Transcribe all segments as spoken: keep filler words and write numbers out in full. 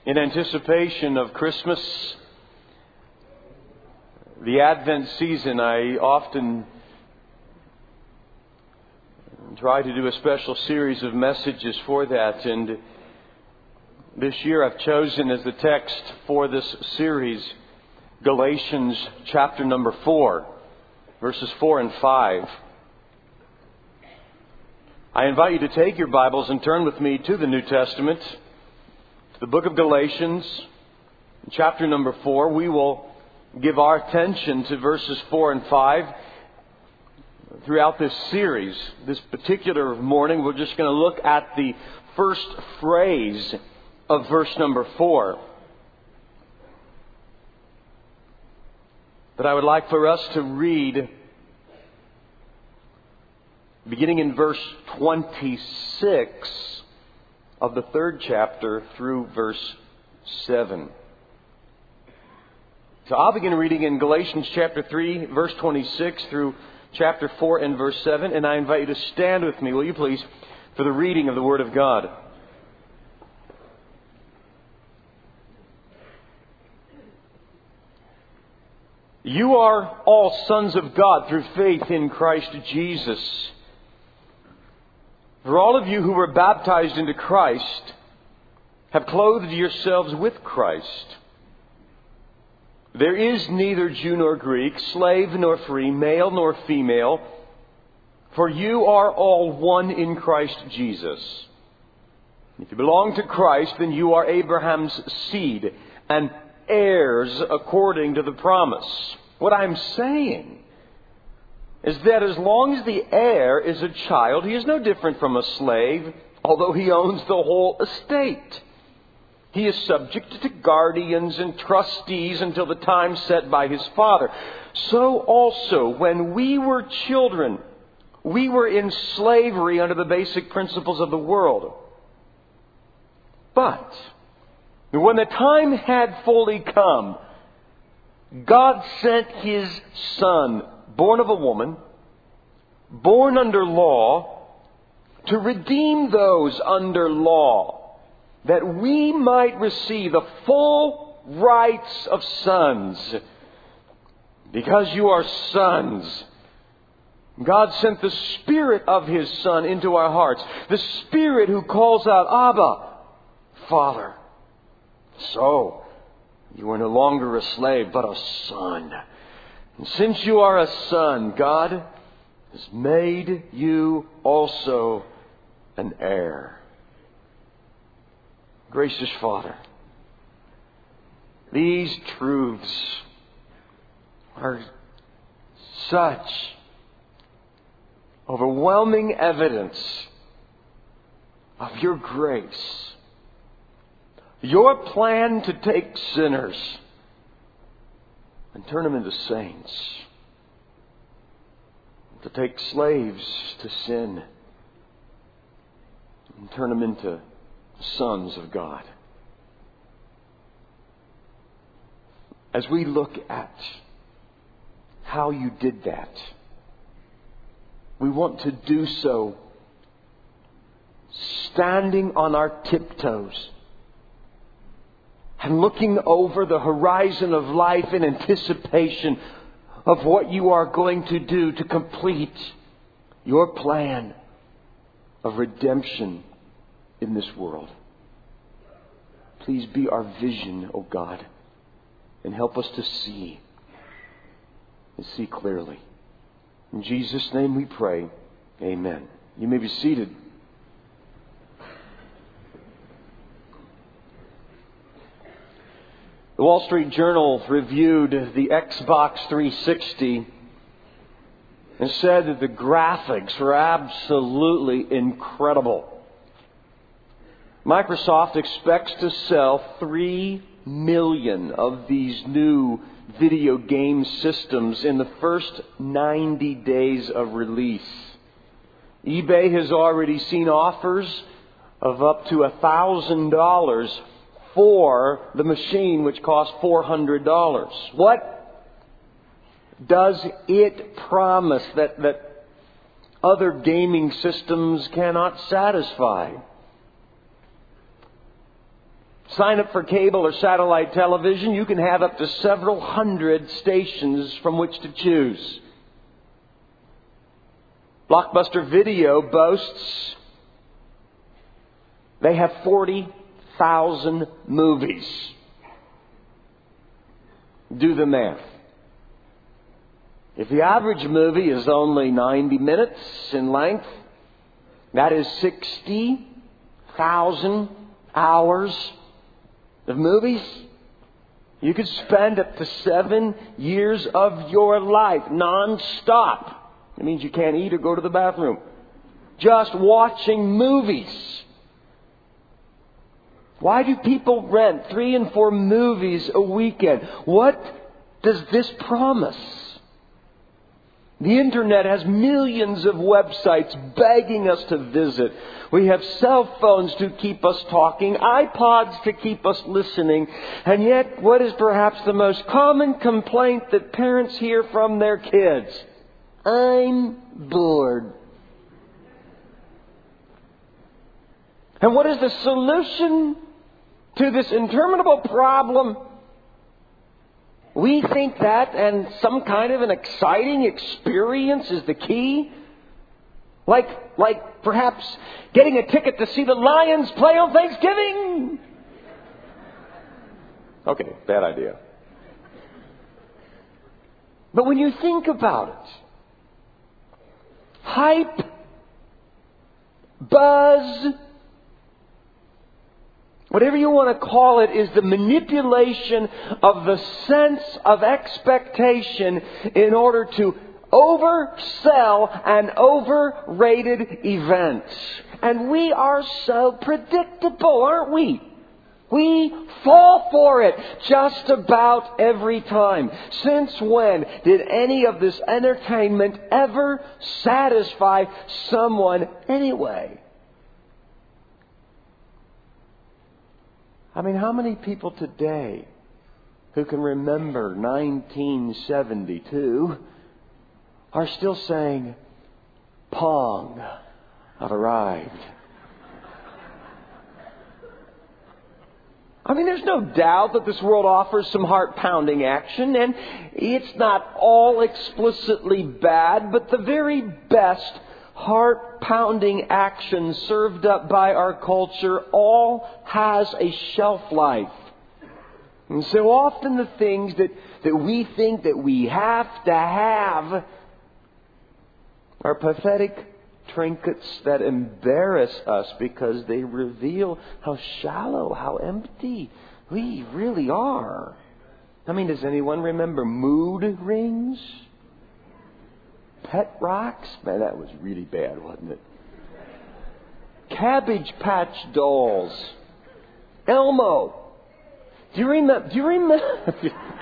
In anticipation of Christmas, the Advent season, I often try to do a special series of messages for that. And this year I've chosen as the text for this series Galatians chapter number four, verses four and five. I invite you to take your Bibles and turn with me to the New Testament, to the book of Galatians, chapter number four. We will give our attention to verses four and five throughout this series. This particular morning, we're just going to look at the first phrase of verse number four. But I would like for us to read beginning in verse twenty-six of the third chapter through verse seven. So I'll begin reading in Galatians chapter three, verse twenty-six through chapter four and verse seven. And I invite you to stand with me, will you please, for the reading of the Word of God. You are all sons of God through faith in Christ Jesus. For all of you who were baptized into Christ have clothed yourselves with Christ. There is neither Jew nor Greek, slave nor free, male nor female, for you are all one in Christ Jesus. If you belong to Christ, then you are Abraham's seed and heirs according to the promise. What I'm saying is that as long as the heir is a child, he is no different from a slave, although he owns the whole estate. He is subject to guardians and trustees until the time set by his father. So also, when we were children, we were in slavery under the basic principles of the world. But when the time had fully come, God sent His Son, born of a woman, born under law, to redeem those under law, that we might receive the full rights of sons. Because you are sons, God sent the Spirit of His Son into our hearts, the Spirit who calls out, Abba, Father. So, you are no longer a slave, but a son. And since you are a son, God has made you also an heir. Gracious Father, these truths are such overwhelming evidence of your grace. Your plan to take sinners and turn them into saints. To take slaves to sin and turn them into sons of God. As we look at how you did that, we want to do so standing on our tiptoes and looking over the horizon of life in anticipation of what you are going to do to complete your plan of redemption in this world. Please be our vision, O God, and help us to see and see clearly. In Jesus' name we pray. Amen. You may be seated. The Wall Street Journal reviewed the Xbox three sixty and said that the graphics were absolutely incredible. Microsoft expects to sell three million of these new video game systems in the first ninety days of release. eBay has already seen offers of up to one thousand dollars for the machine, which costs four hundred dollars. What does it promise that, that other gaming systems cannot satisfy? sign up for cable or satellite television, you can have up to several hundred stations from which to choose. Blockbuster Video boasts they have forty thousand movies. Do the math. If the average movie is only ninety minutes in length, that is sixty thousand hours of movies. You could spend up to seven years of your life non-stop. It means you can't eat or go to the bathroom. Just watching movies. Why do people rent three and four movies a weekend? What does this promise? The internet has millions of websites begging us to visit. We have cell phones to keep us talking, iPods to keep us listening. And yet, what is perhaps the most common complaint that parents hear from their kids? I'm bored. And what is the solution to this interminable problem? We think that, and some kind of an exciting experience is the key. Like, like perhaps getting a ticket to see the Lions play on Thanksgiving. Okay, bad idea. But when you think about it, hype, buzz, whatever you want to call it, is the manipulation of the sense of expectation in order to oversell an overrated event. And we are so predictable, aren't we? We fall for it just about every time. Since when did any of this entertainment ever satisfy someone anyway? I mean, how many people today who can remember nineteen seventy-two are still saying, Pong, I've arrived? I mean, there's no doubt that this world offers some heart-pounding action, and it's not all explicitly bad, but the very best heart-pounding action served up by our culture all has a shelf life. And so often the things that, that we think that we have to have are pathetic trinkets that embarrass us because they reveal how shallow, how empty we really are. I mean, does anyone remember mood rings? Pet rocks? Man, that was really bad, wasn't it? Cabbage Patch dolls. Elmo. Do you remember? Do you remember?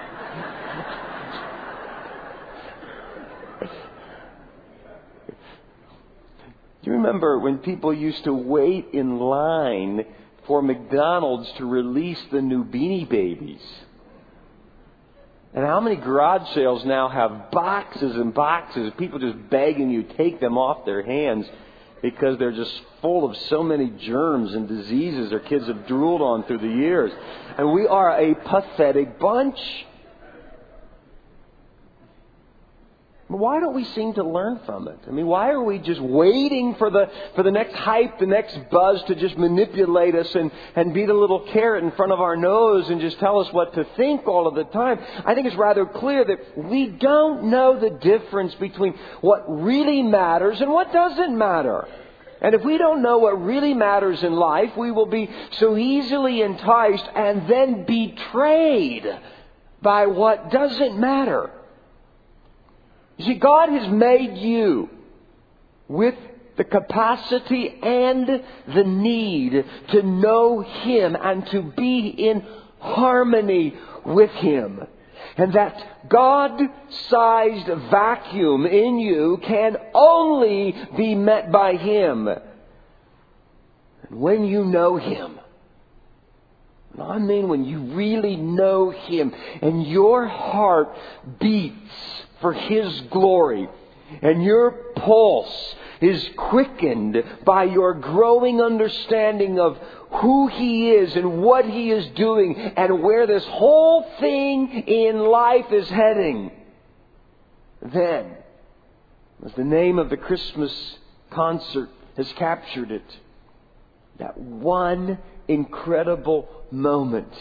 Do you remember when people used to wait in line for McDonald's to release the new Beanie Babies? And how many garage sales now have boxes and boxes of people just begging you take them off their hands because they're just full of so many germs and diseases their kids have drooled on through the years. And we are a pathetic bunch. Why don't we seem to learn from it? I mean, why are we just waiting for the for the next hype, the next buzz to just manipulate us and, and be the little carrot in front of our nose and just tell us what to think all of the time? I think it's rather clear that we don't know the difference between what really matters and what doesn't matter. And if we don't know what really matters in life, we will be so easily enticed and then betrayed by what doesn't matter. You see, God has made you with the capacity and the need to know Him and to be in harmony with Him. And that God-sized vacuum in you can only be met by Him. And when you know Him, I mean when you really know Him and your heart beats for His glory, and your pulse is quickened by your growing understanding of who He is and what He is doing and where this whole thing in life is heading, then, as the name of the Christmas concert has captured it, that one incredible moment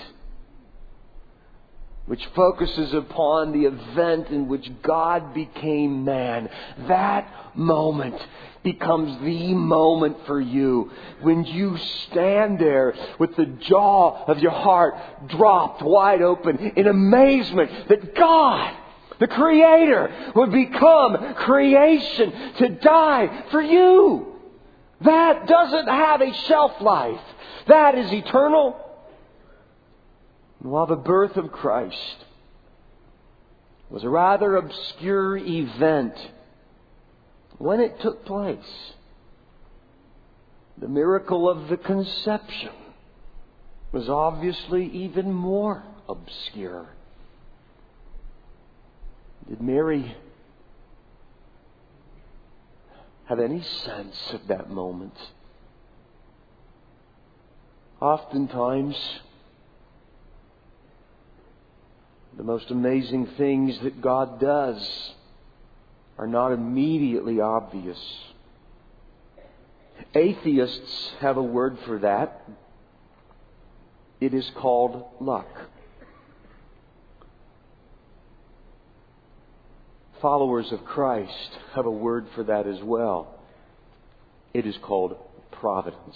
which focuses upon the event in which God became man. That moment becomes the moment for you when you stand there with the jaw of your heart dropped wide open in amazement that God, the Creator, would become creation to die for you. That doesn't have a shelf life. That is eternal. And while the birth of Christ was a rather obscure event, when it took place, the miracle of the conception was obviously even more obscure. Did Mary have any sense of that moment? Oftentimes, the most amazing things that God does are not immediately obvious. Atheists have a word for that. It is called luck. Followers of Christ have a word for that as well. It is called providence.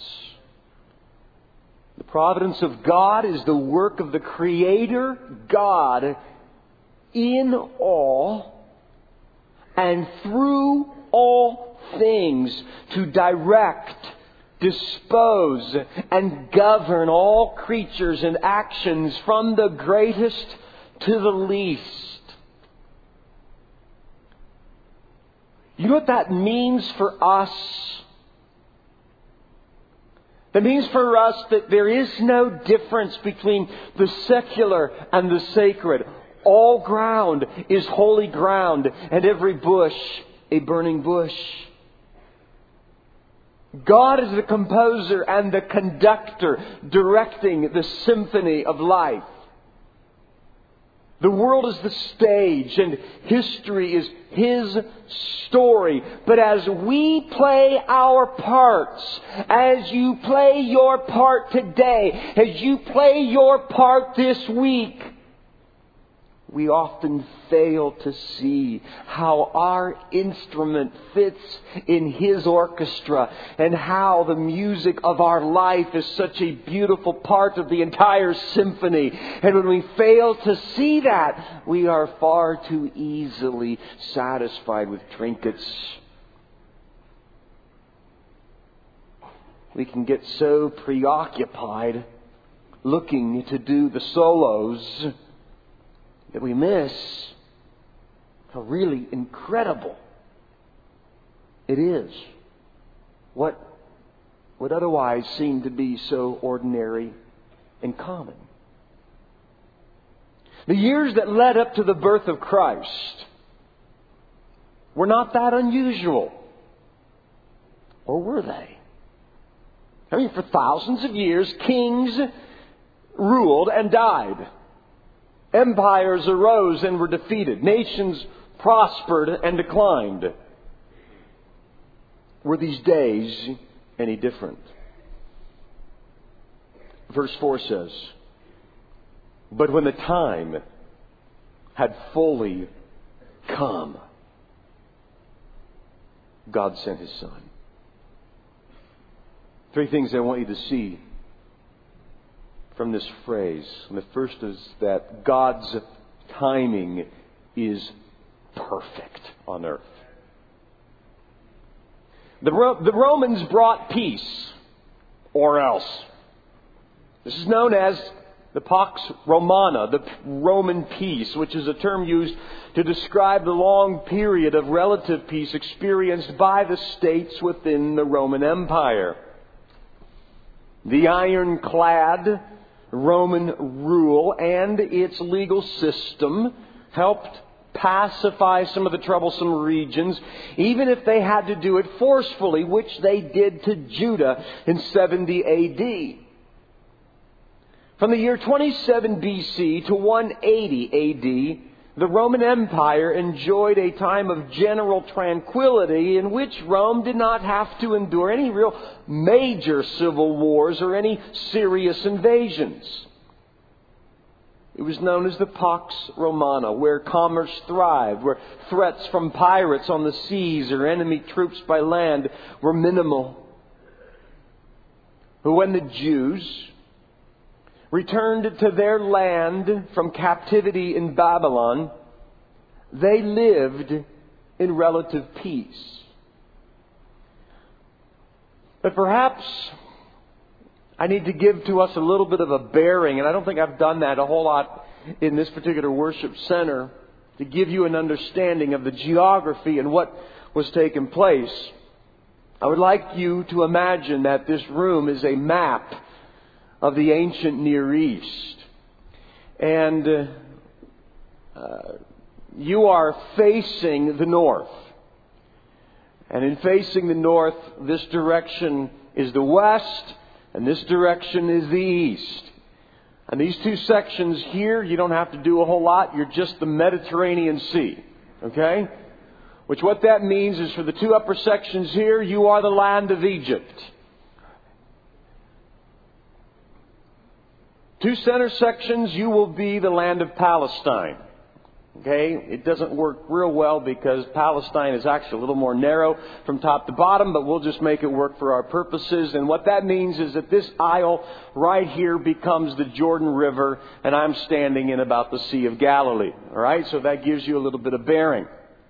The providence of God is the work of the Creator God in all and through all things to direct, dispose, and govern all creatures and actions from the greatest to the least. You know what that means for us? That means for us that there is no difference between the secular and the sacred. All ground is holy ground, and every bush a burning bush. God is the composer and the conductor directing the symphony of life. The world is the stage and history is His story. But as we play our parts, as you play your part today, as you play your part this week, we often fail to see how our instrument fits in His orchestra and how the music of our life is such a beautiful part of the entire symphony. And when we fail to see that, we are far too easily satisfied with trinkets. We can get so preoccupied looking to do the solos that we miss how really incredible it is. What would otherwise seem to be so ordinary and common. The years that led up to the birth of Christ were not that unusual. Or were they? I mean, for thousands of years, kings ruled and died. Empires arose and were defeated. Nations prospered and declined. Were these days any different? Verse four says, "But when the time had fully come, God sent His Son." Three things I want you to see from this phrase. And the first is that God's timing is perfect on earth. The, Ro- the Romans brought peace, or else. This is known as the Pax Romana, the Roman peace, which is a term used to describe the long period of relative peace experienced by the states within the Roman Empire. The ironclad Roman rule and its legal system helped pacify some of the troublesome regions, even if they had to do it forcefully, which they did to Judah in seventy A D. From the year twenty-seven B C to one eighty A D, the Roman Empire enjoyed a time of general tranquility in which Rome did not have to endure any real major civil wars or any serious invasions. It was known as the Pax Romana, where commerce thrived, where threats from pirates on the seas or enemy troops by land were minimal. But when the Jews returned to their land from captivity in Babylon, they lived in relative peace. But perhaps I need to give to us a little bit of a bearing, and I don't think I've done that a whole lot in this particular worship center, to give you an understanding of the geography and what was taking place. I would like you to imagine that this room is a map of the ancient Near East. And uh, uh, you are facing the north. And in facing the north, this direction is the west, and this direction is the east. And these two sections here, you don't have to do a whole lot. You're just the Mediterranean Sea. Okay? Which what that means is for the two upper sections here, you are the land of Egypt. Two center sections, you will be the land of Palestine. Okay? It doesn't work real well because Palestine is actually a little more narrow from top to bottom, but we'll just make it work for our purposes. And what that means is that this aisle right here becomes the Jordan River, and I'm standing in about the Sea of Galilee. All right? So that gives you a little bit of bearing.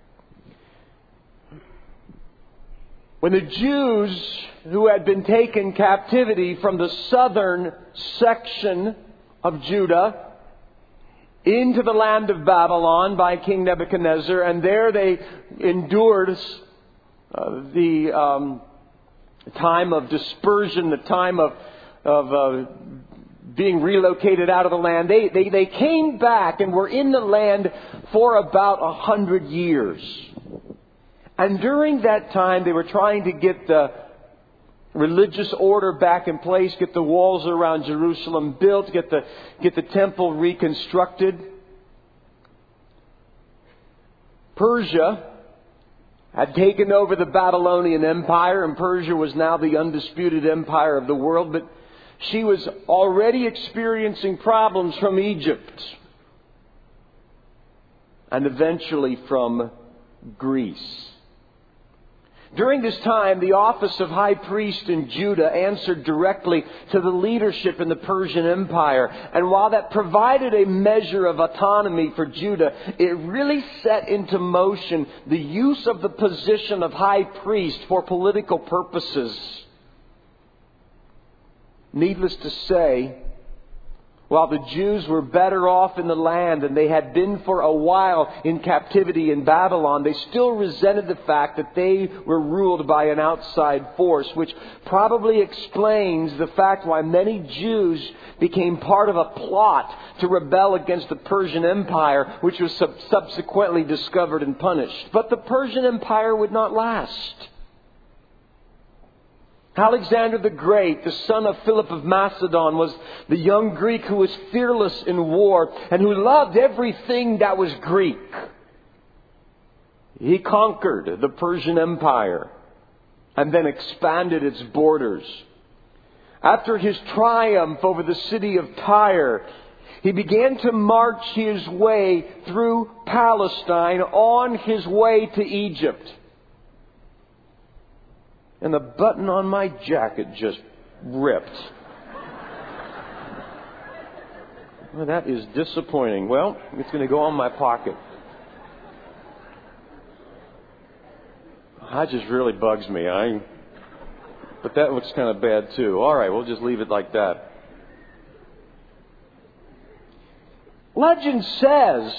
When the Jews who had been taken captivity from the southern section of Judah into the land of Babylon by King Nebuchadnezzar, and there they endured uh, the um, time of dispersion, the time of, of uh, being relocated out of the land. They, they, they came back and were in the land for about a hundred years. And during that time, they were trying to get the religious order back in place, get the walls around Jerusalem built, get the, get the temple reconstructed. Persia had taken over the Babylonian Empire, and Persia was now the undisputed empire of the world, but she was already experiencing problems from Egypt and eventually from Greece. During this time, the office of high priest in Judah answered directly to the leadership in the Persian Empire. And while that provided a measure of autonomy for Judah, it really set into motion the use of the position of high priest for political purposes. Needless to say, while the Jews were better off in the land than they had been for a while in captivity in Babylon, they still resented the fact that they were ruled by an outside force, which probably explains the fact why many Jews became part of a plot to rebel against the Persian Empire, which was sub- subsequently discovered and punished. But the Persian Empire would not last. Alexander the Great, the son of Philip of Macedon, was the young Greek who was fearless in war and who loved everything that was Greek. He conquered the Persian Empire and then expanded its borders. After his triumph over the city of Tyre, he began to march his way through Palestine on his way to Egypt. And the button on my jacket just ripped. Well, that is disappointing. Well, it's going to go on my pocket. That just really bugs me. I, but that looks kind of bad too. All right, we'll just leave it like that. Legend says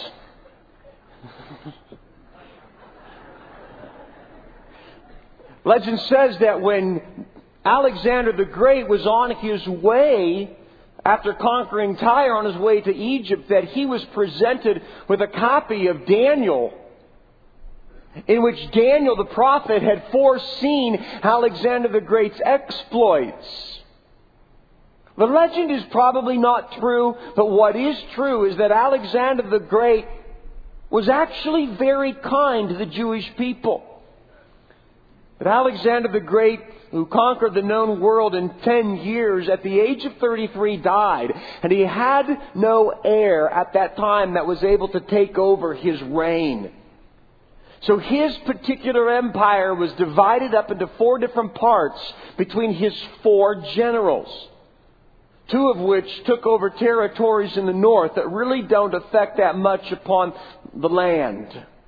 Legend says that when Alexander the Great was on his way, after conquering Tyre, on his way to Egypt, that he was presented with a copy of Daniel, in which Daniel the prophet had foreseen Alexander the Great's exploits. The legend is probably not true, but what is true is that Alexander the Great was actually very kind to the Jewish people. But Alexander the Great, who conquered the known world in ten years, at the age of thirty-three died. And he had no heir at that time that was able to take over his reign. So his particular empire was divided up into four different parts between his four generals. Two of which took over territories in the north that really don't affect that much upon the land.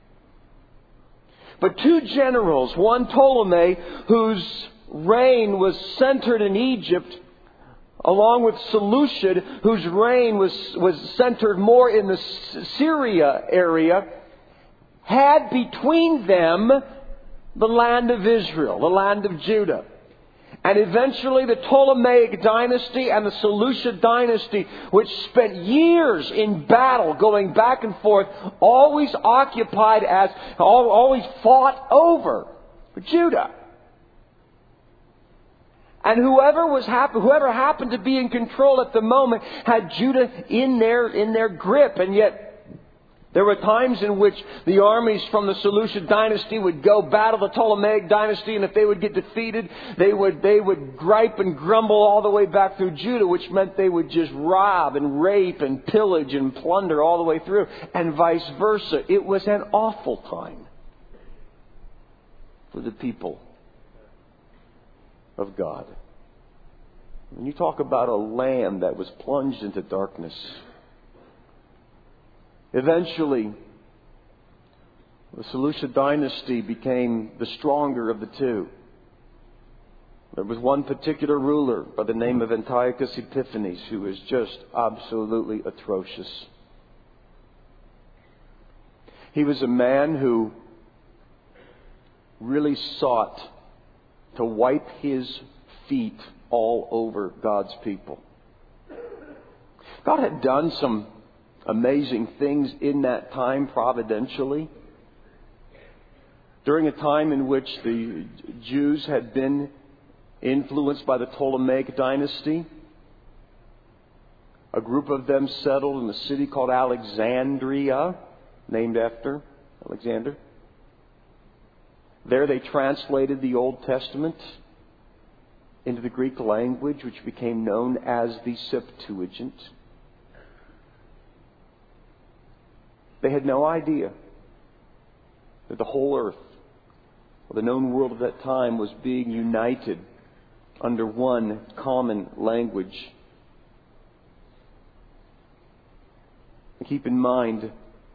But two generals, one Ptolemy, whose reign was centered in Egypt, along with Seleucid, whose reign was, was centered more in the Syria area, had between them the land of Israel, the land of Judah. And eventually the Ptolemaic dynasty and the Seleucid dynasty, which spent years in battle going back and forth, always occupied as, always fought over Judah. And whoever was happen, whoever happened to be in control at the moment had Judah in their, in their grip. And yet there were times in which the armies from the Seleucid dynasty would go battle the Ptolemaic dynasty, and if they would get defeated, they would they would gripe and grumble all the way back through Judah, which meant they would just rob and rape and pillage and plunder all the way through, and vice versa. It was an awful time for the people of God. When you talk about a land that was plunged into darkness, eventually, the Seleucid dynasty became the stronger of the two. There was one particular ruler by the name of Antiochus Epiphanes who was just absolutely atrocious. He was a man who really sought to wipe his feet all over God's people. God had done some amazing things in that time providentially. During a time in which the Jews had been influenced by the Ptolemaic dynasty, a group of them settled in a city called Alexandria, named after Alexander. There they translated the Old Testament into the Greek language, which became known as the Septuagint. They had no idea that the whole earth, or the known world of that time, was being united under one common language. And keep in mind,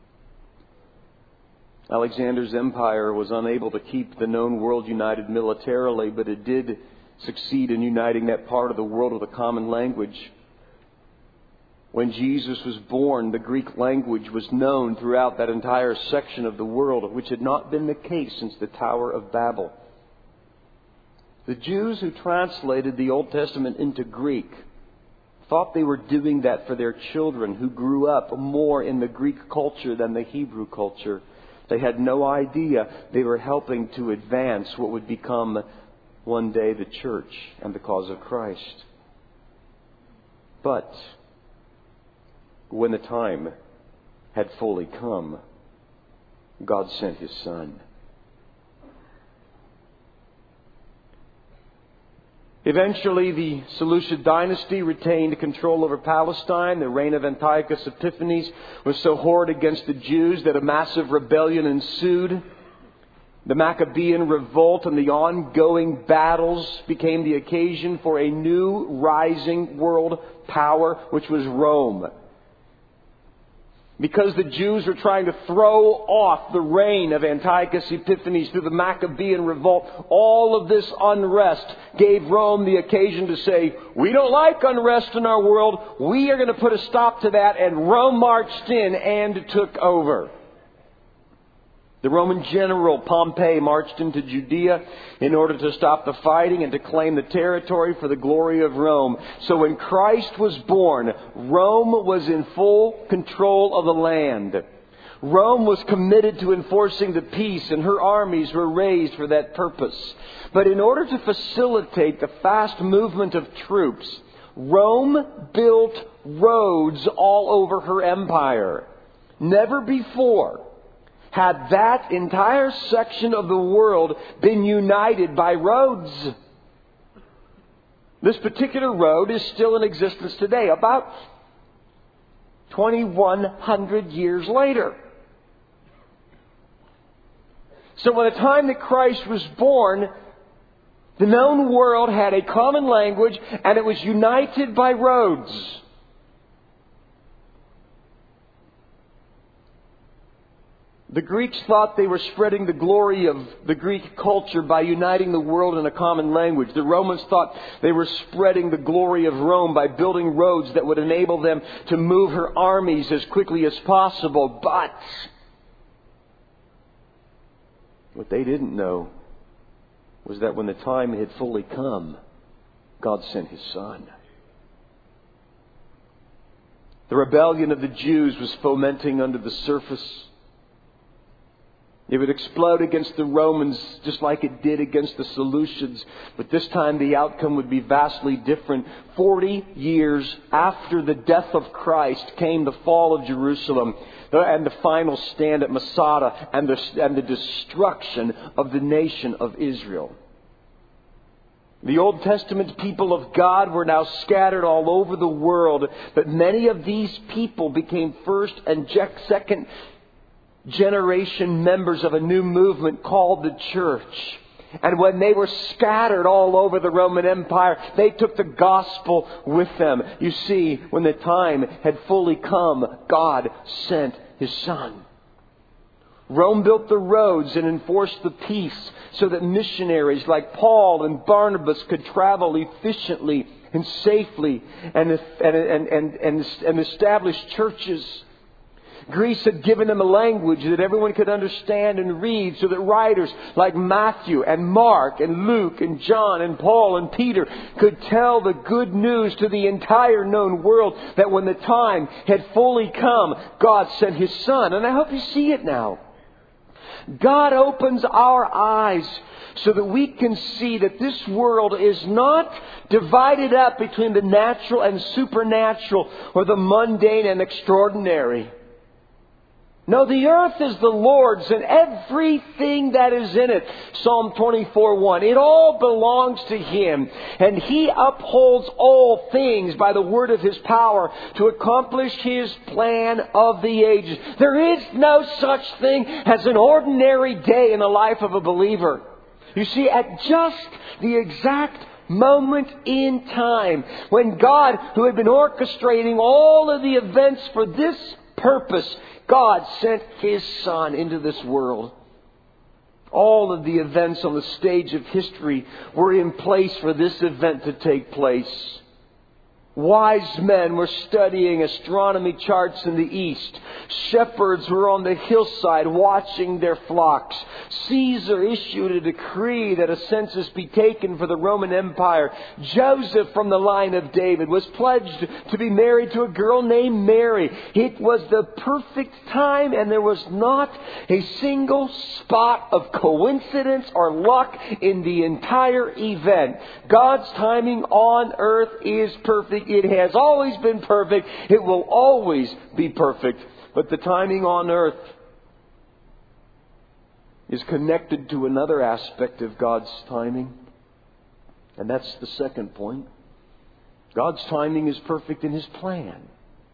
Alexander's empire was unable to keep the known world united militarily, but it did succeed in uniting that part of the world with a common language. When Jesus was born, the Greek language was known throughout that entire section of the world, which had not been the case since the Tower of Babel. The Jews who translated the Old Testament into Greek thought they were doing that for their children who grew up more in the Greek culture than the Hebrew culture. They had no idea they were helping to advance what would become one day the church and the cause of Christ. But when the time had fully come, God sent His Son. Eventually, the Seleucid dynasty retained control over Palestine. The reign of Antiochus Epiphanes was so horrid against the Jews that a massive rebellion ensued. The Maccabean revolt and the ongoing battles became the occasion for a new rising world power, which was Rome. Because the Jews were trying to throw off the reign of Antiochus Epiphanes through the Maccabean revolt, all of this unrest gave Rome the occasion to say, we don't like unrest in our world. We are going to put a stop to that. And Rome marched in and took over. The Roman general Pompey marched into Judea in order to stop the fighting and to claim the territory for the glory of Rome. So when Christ was born, Rome was in full control of the land. Rome was committed to enforcing the peace, and her armies were raised for that purpose. But in order to facilitate the fast movement of troops, Rome built roads all over her empire. Never before had that entire section of the world been united by roads. This particular road is still in existence today, about twenty-one hundred years later. So by the time that Christ was born, the known world had a common language and it was united by roads. The Greeks thought they were spreading the glory of the Greek culture by uniting the world in a common language. The Romans thought they were spreading the glory of Rome by building roads that would enable them to move her armies as quickly as possible. But what they didn't know was that when the time had fully come, God sent His Son. The rebellion of the Jews was fomenting under the surface. It would explode against the Romans just like it did against the Seleucids. But this time the outcome would be vastly different. Forty years after the death of Christ came the fall of Jerusalem and the final stand at Masada and the, and the destruction of the nation of Israel. The Old Testament people of God were now scattered all over the world. But many of these people became first and second generation members of a new movement called the church. And when they were scattered all over the Roman Empire, they took the gospel with them. You see, when the time had fully come, God sent His Son. Rome built the roads and enforced the peace so that missionaries like Paul and Barnabas could travel efficiently and safely and, and, and, and, and, and establish churches. Greece had given them a language that everyone could understand and read so that writers like Matthew and Mark and Luke and John and Paul and Peter could tell the good news to the entire known world that when the time had fully come, God sent His Son. And I hope you see it now. God opens our eyes so that we can see that this world is not divided up between the natural and supernatural or the mundane and extraordinary. No, the earth is the Lord's and everything that is in it. Psalm twenty-four one. It all belongs to Him. And He upholds all things by the word of His power to accomplish His plan of the ages. There is no such thing as an ordinary day in the life of a believer. You see, at just the exact moment in time when God, who had been orchestrating all of the events for this purpose, God sent His Son into this world. All of the events on the stage of history were in place for this event to take place. Wise men were studying astronomy charts in the east. Shepherds were on the hillside watching their flocks. Caesar issued a decree that a census be taken for the Roman Empire. Joseph from the line of David was pledged to be married to a girl named Mary. It was the perfect time, and there was not a single spot of coincidence or luck in the entire event. God's timing on earth is perfect. It has always been perfect. It will always be perfect. But the timing on earth is connected to another aspect of God's timing. And that's the second point. God's timing is perfect in His plan.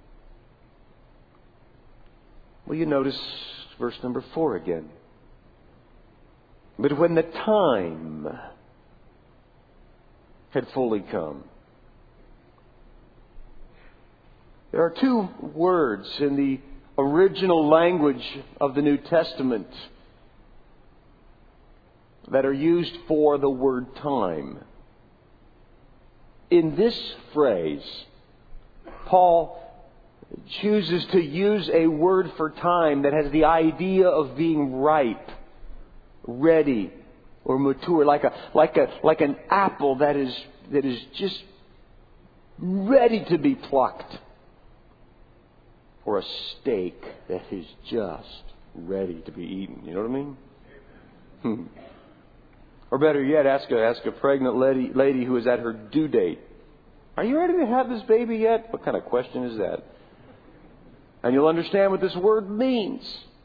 Well, you notice verse number four again. But when the time had fully come. There are two words in the original language of the New Testament that are used for the word time. In this phrase, Paul chooses to use a word for time that has the idea of being ripe, ready, or mature, like a like a like an apple that is that is just ready to be plucked. Or a steak that is just ready to be eaten. You know what I mean? Hmm. Or better yet, ask a, ask a pregnant lady, lady who is at her due date. Are you ready to have this baby yet? What kind of question is that? And you'll understand what this word means.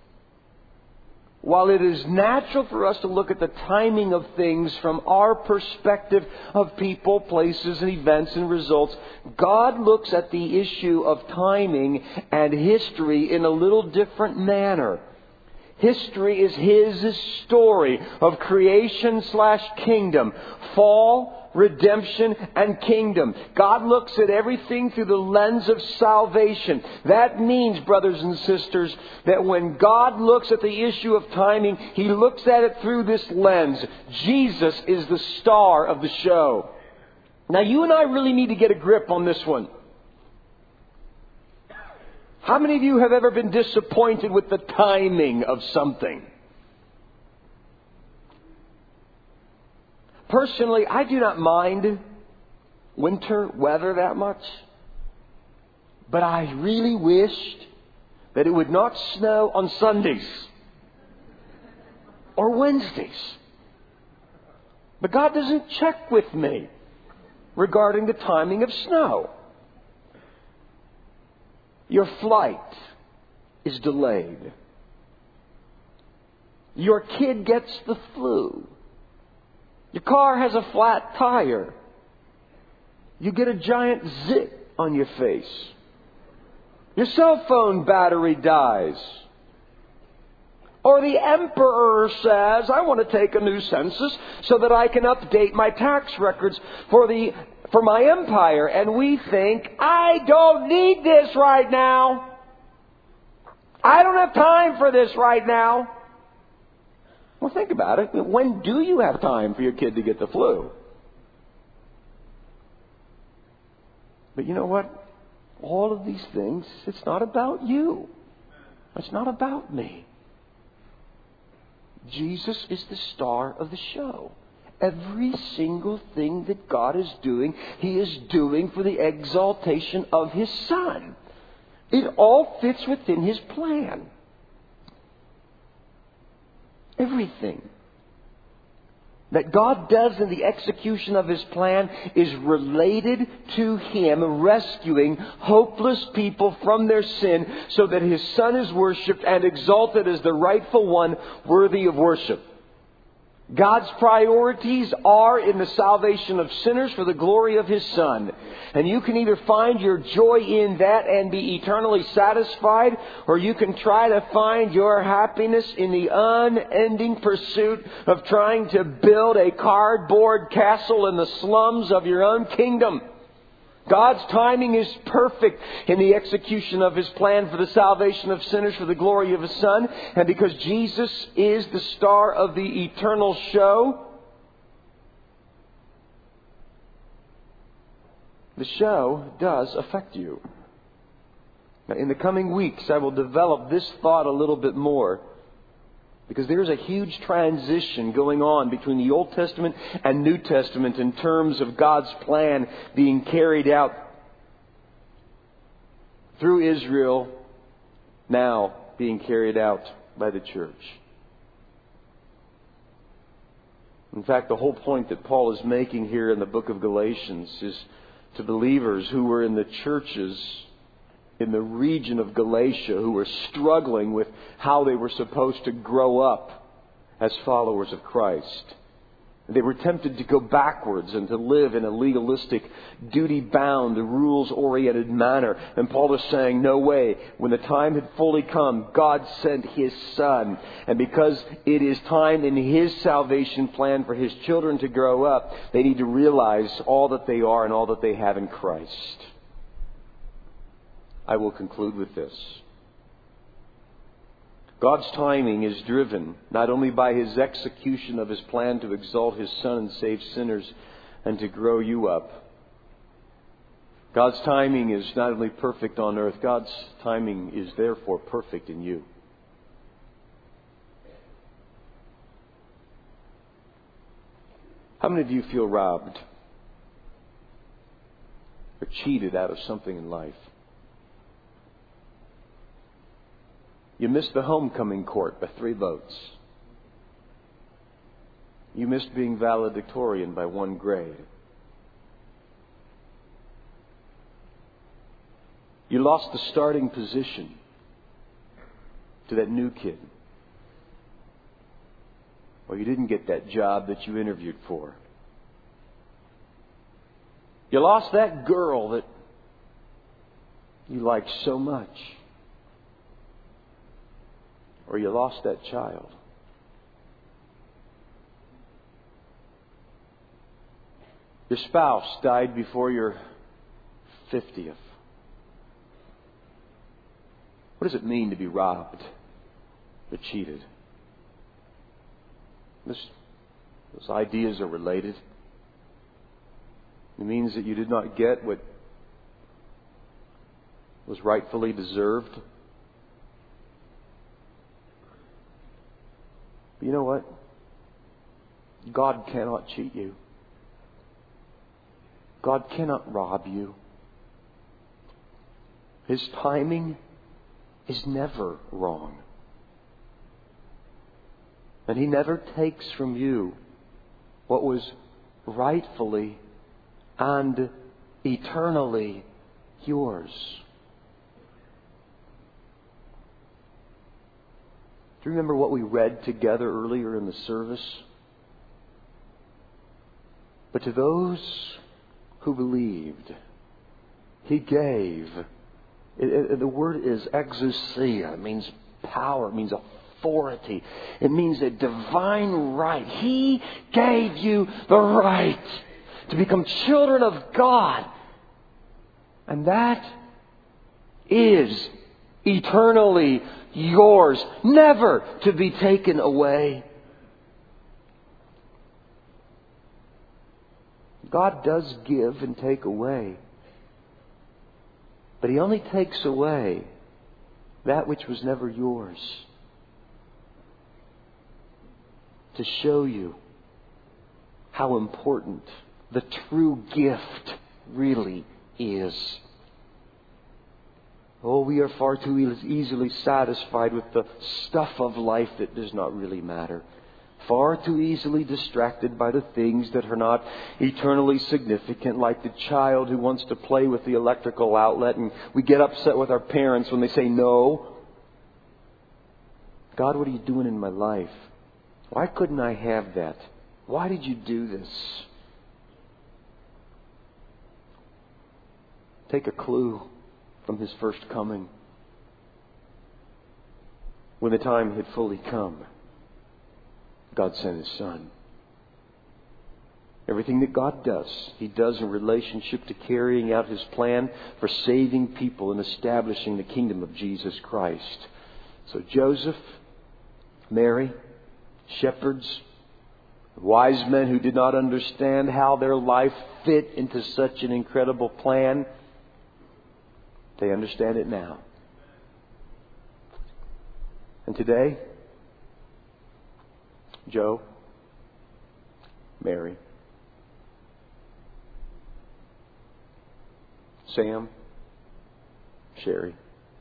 While it is natural for us to look at the timing of things from our perspective of people, places, and events and results, God looks at the issue of timing and history in a little different manner. History is His story of creation slash kingdom, fall, redemption, and kingdom. God looks at everything through the lens of salvation. That means, brothers and sisters, that when God looks at the issue of timing, He looks at it through this lens. Jesus is the star of the show. Now, you and I really need to get a grip on this one. How many of you have ever been disappointed with the timing of something? Personally, I do not mind winter weather that much. But I really wished that it would not snow on Sundays or Wednesdays. But God doesn't check with me regarding the timing of snow. Your flight is delayed. Your kid gets the flu. Your car has a flat tire. You get a giant zit on your face. Your cell phone battery dies. Or the emperor says, I want to take a new census so that I can update my tax records for the for my empire. And we think, I don't need this right now. I don't have time for this right now. Well, think about it. When do you have time for your kid to get the flu? But you know what? All of these things, it's not about you. It's not about me. Jesus is the star of the show. Every single thing that God is doing, He is doing for the exaltation of His Son. It all fits within His plan. Everything that God does in the execution of His plan is related to Him rescuing hopeless people from their sin so that His Son is worshipped and exalted as the rightful one worthy of worship. God's priorities are in the salvation of sinners for the glory of His Son. And you can either find your joy in that and be eternally satisfied, or you can try to find your happiness in the unending pursuit of trying to build a cardboard castle in the slums of your own kingdom. God's timing is perfect in the execution of His plan for the salvation of sinners for the glory of His Son. And because Jesus is the star of the eternal show, the show does affect you. Now, in the coming weeks, I will develop this thought a little bit more. Because there's a huge transition going on between the Old Testament and New Testament in terms of God's plan being carried out through Israel, now being carried out by the church. In fact, the whole point that Paul is making here in the book of Galatians is to believers who were in the churches in the region of Galatia who were struggling with how they were supposed to grow up as followers of Christ. They were tempted to go backwards and to live in a legalistic, duty-bound, rules-oriented manner. And Paul is saying, no way. When the time had fully come, God sent His Son. And because it is time in His salvation plan for His children to grow up, they need to realize all that they are and all that they have in Christ. I will conclude with this. God's timing is driven not only by His execution of His plan to exalt His Son and save sinners and to grow you up. God's timing is not only perfect on earth, God's timing is therefore perfect in you. How many of you feel robbed or cheated out of something in life? You missed the homecoming court by three votes. You missed being valedictorian by one grade. You lost the starting position to that new kid. Or you didn't get that job that you interviewed for. You lost that girl that you liked so much. Or you lost that child. Your spouse died before your fiftieth. What does it mean to be robbed or cheated? This, those ideas are related. It means that you did not get what was rightfully deserved. But you know what? God cannot cheat you. God cannot rob you. His timing is never wrong. And He never takes from you what was rightfully and eternally yours. Do you remember what we read together earlier in the service? But to those who believed, He gave. It, it, the word is exousia. It means power. It means authority. It means a divine right. He gave you the right to become children of God. And that is eternally yours, never to be taken away. God does give and take away. But He only takes away that which was never yours, to show you how important the true gift really is. Oh, we are far too easily satisfied with the stuff of life that does not really matter. Far too easily distracted by the things that are not eternally significant, like the child who wants to play with the electrical outlet, and we get upset with our parents when they say no. God, what are you doing in my life? Why couldn't I have that? Why did you do this? Take a clue from His first coming. When the time had fully come, God sent His Son. Everything that God does, He does in relationship to carrying out His plan for saving people and establishing the kingdom of Jesus Christ. So Joseph, Mary, shepherds, wise men who did not understand how their life fit into such an incredible plan, they understand it now. And today, Joe, Mary, Sam, Sherry,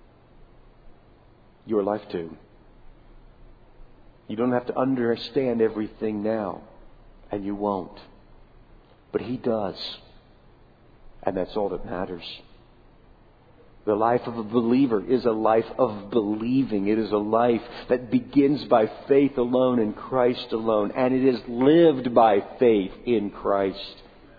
your life too. You don't have to understand everything now, and you won't. But He does. And that's all that matters. The life of a believer is a life of believing. It is a life that begins by faith alone in Christ alone. And it is lived by faith in Christ.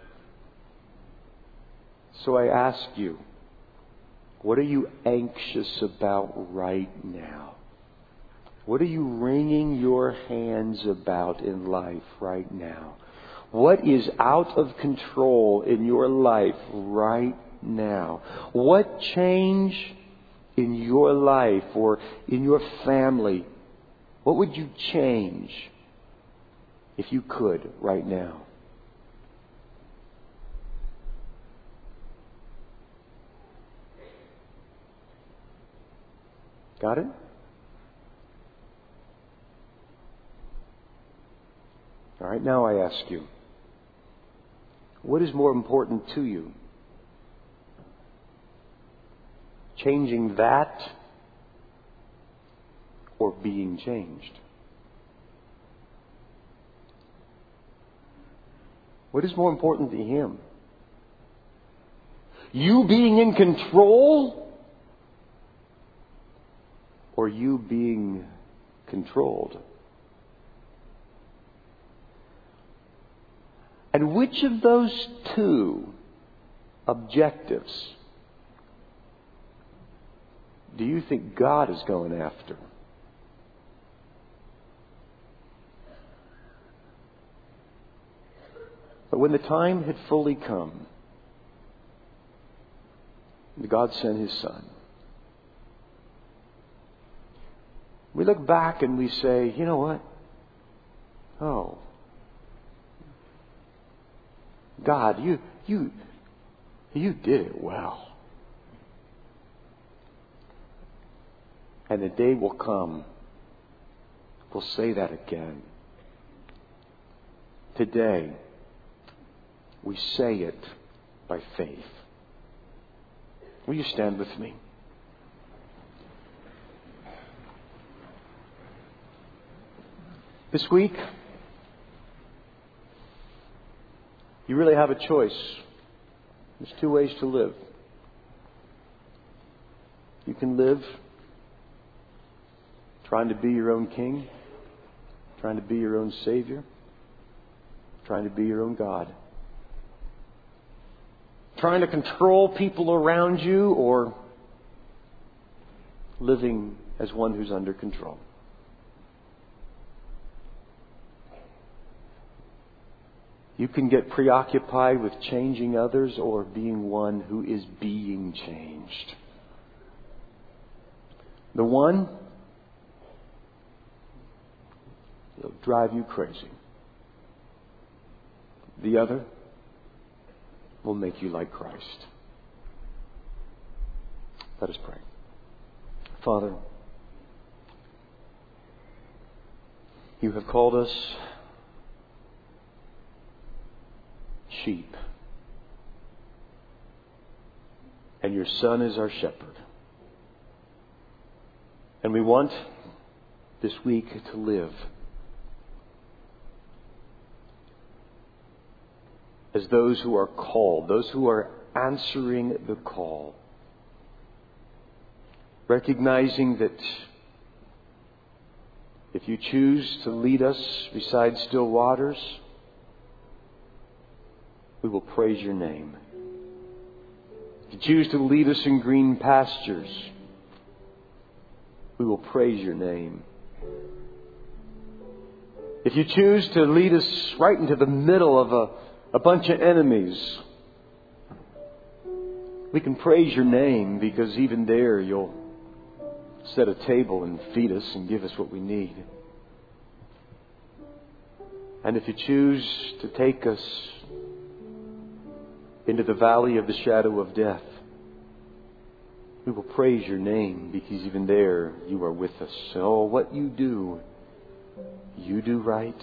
So I ask you, what are you anxious about right now? What are you wringing your hands about in life right now? What is out of control in your life right now? What change in your life or in your family, what would you change if you could right now? Got it? All right, now I ask you, what is more important to you? Changing that or being changed? What is more important to Him? You being in control or you being controlled? And which of those two objectives do you think God is going after? But when the time had fully come, God sent His Son. We look back and we say, you know what? Oh, God, you, you, you did it well. And the day will come, we'll say that again. Today, we say it by faith. Will you stand with me? This week, you really have a choice. There's two ways to live. You can live trying to be your own king, trying to be your own savior, trying to be your own God, trying to control people around you, or living as one who's under control. You can get preoccupied with changing others or being one who is being changed. The one will drive you crazy. The other will make you like Christ. Let us pray. Father, you have called us sheep, and your Son is our shepherd. And we want this week to live as those who are called, those who are answering the call, recognizing that if you choose to lead us beside still waters, we will praise your name. If you choose to lead us in green pastures, we will praise your name. If you choose to lead us right into the middle of a, a bunch of enemies, we can praise your name, because even there you'll set a table and feed us and give us what we need. And if you choose to take us into the valley of the shadow of death, we will praise your name, because even there you are with us. Oh, what you do, you do right.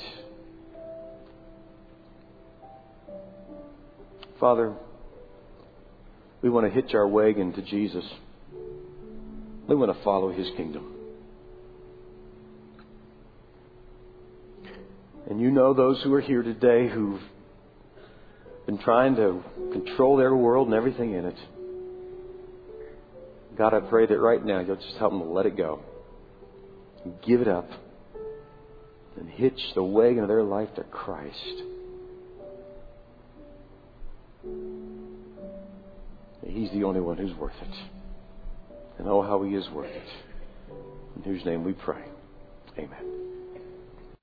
Father, we want to hitch our wagon to Jesus. We want to follow His kingdom. And you know those who are here today who've been trying to control their world and everything in it. God, I pray that right now you'll just help them to let it go. Give it up. And hitch the wagon of their life to Christ. He's the only one who's worth it. And oh, how He is worth it. In whose name we pray. Amen.